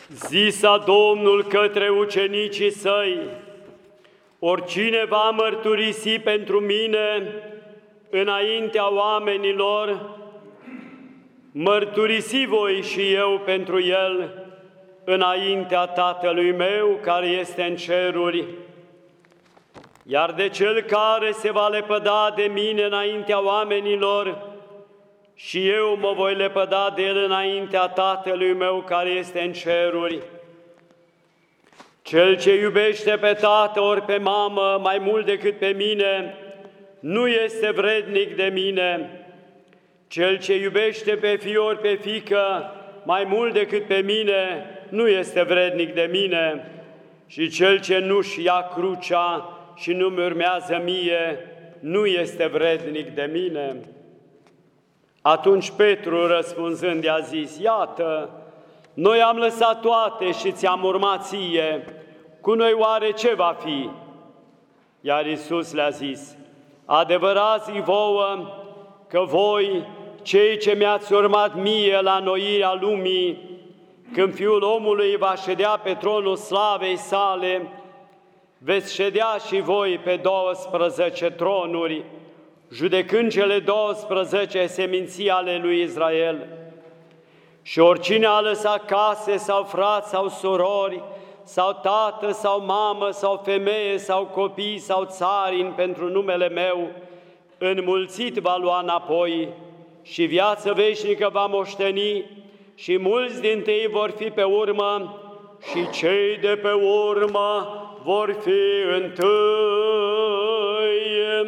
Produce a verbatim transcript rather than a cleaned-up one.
Zisa Domnul către ucenicii săi: oricine va mărturisi pentru mine înaintea oamenilor, mărturisi voi și eu pentru el înaintea Tatălui meu care este în ceruri. Iar de cel care se va lepăda de mine înaintea oamenilor, și eu mă voi lepăda de el înaintea Tatălui meu care este în ceruri. Cel ce iubește pe tată ori pe mamă mai mult decât pe mine, nu este vrednic de mine. Cel ce iubește pe fiu ori pe fiică mai mult decât pe mine, nu este vrednic de mine. Și cel ce nu-și ia crucea și nu-mi urmează mie, nu este vrednic de mine. Atunci Petru, răspunzând, i-a zis: iată, noi am lăsat toate și ți-am urmat ție, cu noi oare ce va fi? Iar Iisus le-a zis: adevărat zic vouă că voi, cei ce mi-ați urmat mie la înnoirea lumii, când Fiul omului va ședea pe tronul slavei sale, veți ședea și voi pe douăsprezece tronuri, judecând cele douăsprezece seminții ale lui Israel. Și oricine a lăsat case sau frați sau surori, sau tată sau mamă sau femeie sau copii sau țarini pentru numele meu, înmulțit va lua înapoi și viață veșnică va moșteni, și mulți dintâi vor fi pe urmă și cei de pe urmă vor fi întâi.